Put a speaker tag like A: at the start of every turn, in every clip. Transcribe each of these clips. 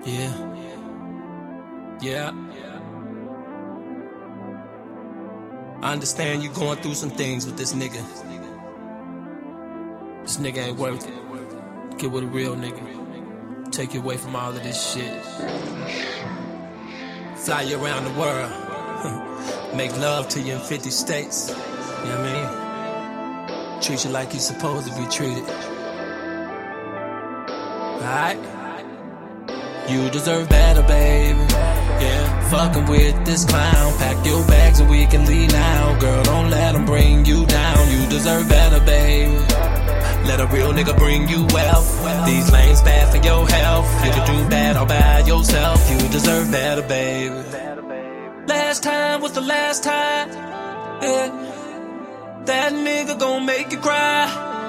A: Yeah. Yeah. I understand you going through some things with this nigga. This nigga ain't worth it. Get with a real nigga. Take you away from all of this shit. Fly you around the world. Make love to you in 50 states. You know what I mean? Treat you like you're supposed to be treated. Alright? You deserve better, baby. Yeah. Fucking with this clown. Pack your bags and we can leave now. Girl, don't let him bring you down. You deserve better, baby. Let a real nigga bring you wealth. These lanes bad for your health. You can do bad all by yourself. You deserve better, baby. Last time was the last time. Yeah. That nigga gon' make you cry.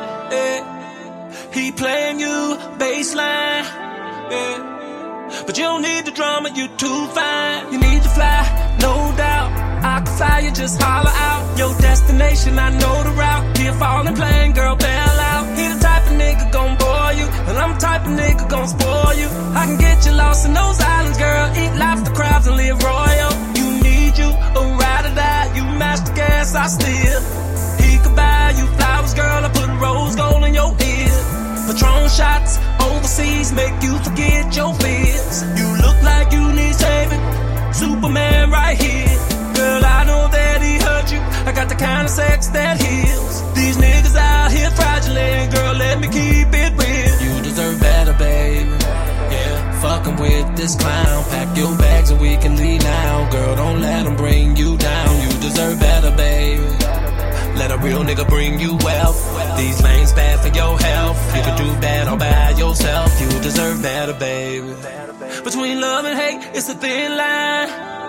A: Yeah. He playing you baseline. Yeah. But you don't need the drama, you too fine. You need to fly, no doubt. I can fly you, just holler out. Your destination, I know the route. Here falling plane, girl, bail out. He the type of nigga gon' bore you, and I'm the type of nigga gon' spoil you. I can get you lost in those islands, girl. Eat lobster crabs and live royal. You need you, a ride or die. You match the gas, I steal. He could buy you flowers, girl. I put rose gold in your ear. Patron shots overseas make you forget your fears. You look like you need saving. Superman right here. Girl, I know that he hurt you. I got the kind of sex that heals. These niggas out here fraudulent. Girl, let me keep it real. You deserve better, baby. Yeah. Fucking with this clown. Pack your bags and we can leave now. Girl, don't let him bring you down. You deserve better, baby. Let a real nigga bring you wealth. These lanes bad for your health. You can do bad all by yourself. You deserve better, baby. Between love and hate, it's a thin line.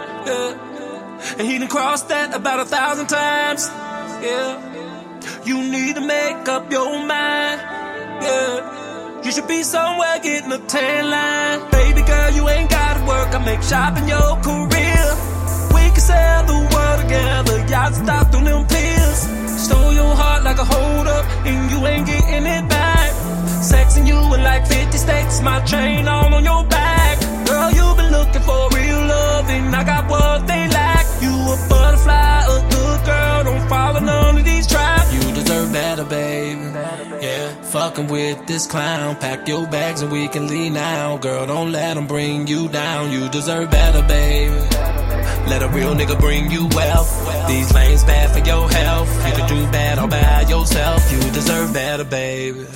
A: Yeah. And he done crossed that about 1,000 times. Yeah. You need to make up your mind. Yeah. You should be somewhere getting a tan line. Baby girl, you ain't gotta work. I make shopping your career. We can sell the world together. Yachts stopped on them pills. Stole your heart like a hold up, and you ain't getting it back. Sexing you in like 50 states, my chain all on your back. Girl, you been looking for real love, and I got what they lack. You a butterfly, a good girl, don't follow none of these traps. You deserve better, baby. Yeah. Fucking with this clown. Pack your bags and we can leave now. Girl, don't let him bring you down. You deserve better, baby. Let a real nigga bring you wealth. These lanes bad for your health. You can do bad all by yourself. You deserve better, baby.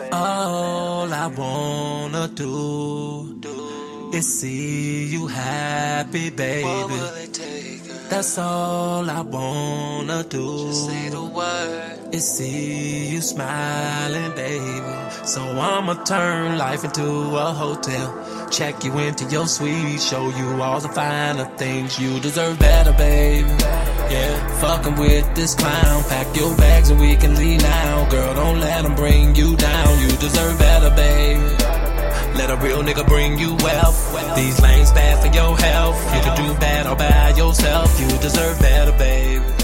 A: All I wanna do is see you happy, baby.
B: What will it take?
A: That's all I wanna do.
B: Just say the word.
A: Is see you smiling, baby. So I'ma turn life into a hotel. Check you into your suite. Show you all the finer things. You deserve better, baby. Yeah. Fucking with this clown. Pack your bags and we can leave now. Girl, don't let him bring you down. You deserve better, baby. Let a real nigga bring you wealth. These lanes bad for your health. You can do bad all by yourself. You deserve better, baby.